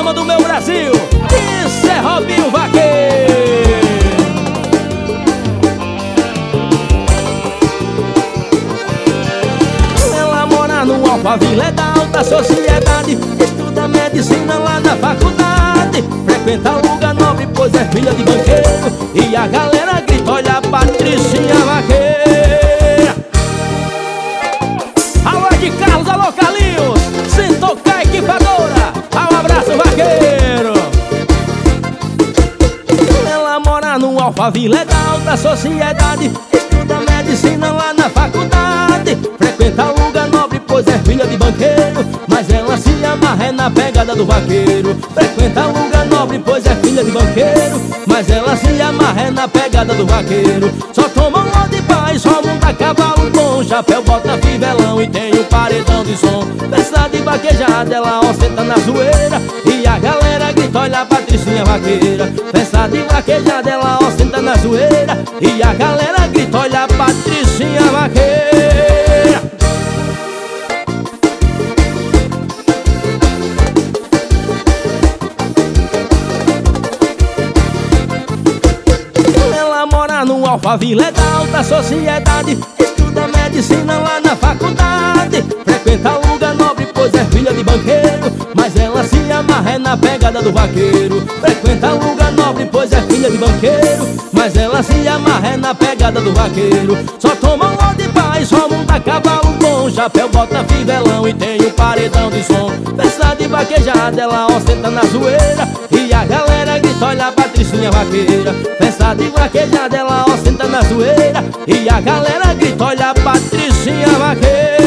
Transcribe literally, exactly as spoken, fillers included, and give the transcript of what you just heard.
dama do meu Brasil. Isso é Robinho Vaqueiro. Ela mora no Alphaville, é da alta sociedade, estuda medicina lá na faculdade, frequenta lugar nobre, pois é filha de banqueiro. E a galera grita, olha a Patricinha Vaqueira. Alô de Carlos, alô Carlinhos, sem tocar equipadora, um abraço vaqueiro. Ela mora no Alphaville, é da alta sociedade, estuda medicina lá na faculdade, frequenta lugar nobre, pois é filha de banqueiro. Mas ela se amarra é na pegada do vaqueiro. Frequenta lugar nobre, pois é filha de banqueiro. Mas ela se amarra é na pegada do vaqueiro. Só toma um de paz, só monta cavalo bom, chapéu, bota fivelão e tem um paredão de som. Festa de vaquejada, ela ostenta na zoeira, e a galera grita, olha a Patricinha Vaqueira. Festa de vaquejada, ela ostenta na zoeira, e a galera grita, olha a Patricinha Vaqueira. Ela mora no Alphaville, é da alta sociedade, estuda medicina lá na faculdade, frequenta lugar nobre, pois é filha de banqueiro. Mas ela se amarra é na pegada do vaqueiro. Frequenta lugar nobre, pois é filha de banqueiro. Mas ela se amarra é na pegada do vaqueiro. Só toma um de paz, só monta cavalo bom, chapéu, bota fivelão e tem um paredão de som. Festa de vaquejada, ela ostenta na zoeira, e a galera grita, olha a Patricinha Vaqueira. Festa de vaquejada, ela ostenta na zoeira, e a galera grita, olha a Patricinha Vaqueira.